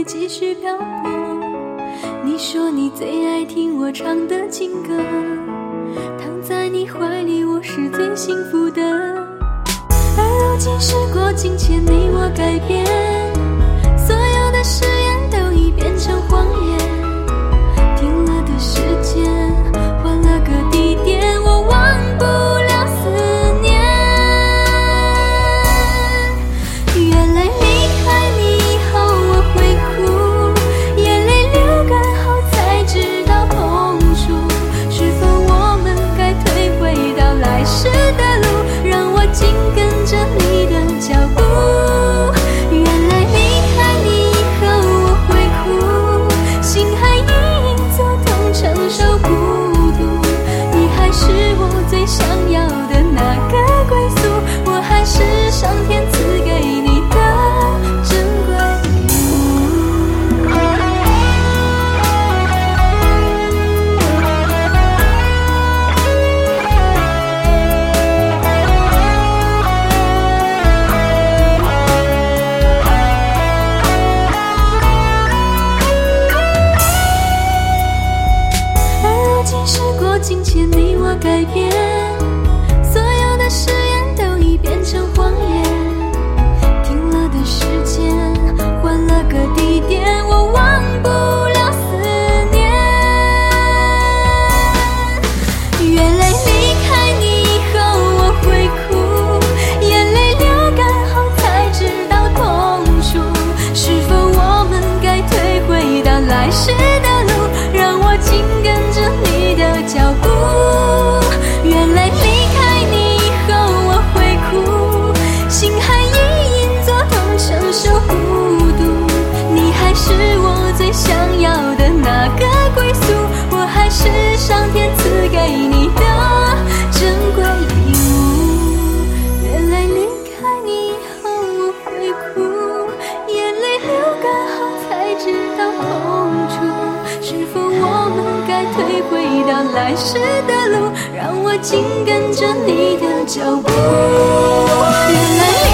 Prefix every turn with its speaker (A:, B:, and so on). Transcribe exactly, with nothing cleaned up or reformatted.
A: 继续漂泊。你说你最爱听我唱的情歌，躺在你怀里我是最幸福的。而如今时过境迁，你我改变，所有的誓言都已变成谎言。停了的时间，换了个地点，我忘不了思念。原来离开你以后我会哭，眼泪流干后才知道痛楚。是否我们该退回到来时的路，让我紧跟着你的脚步。原来离开你以后我会哭，心还隐隐作痛，承受孤独。你还是我最想要的那个归宿，我还是上天赐给你的珍贵礼物。而如今时过境迁，你我改变，所有的誓言都已变成谎言。停了的时间，换了个地点，我忘不了思念。原来离开你以后我会哭，眼泪流干后才知道痛楚。是否我们该退回到来时的路，让我紧跟着你的脚步。原来离开你以后我会哭，心还隐隐作痛，承受孤独。你还是我最想要的那个归宿，我还是上天赐给你的珍贵礼物。原来离开你以后我会哭，眼泪流干后才知道痛楚。是否我们该退回到来时的路，让我紧跟着你的脚步。原来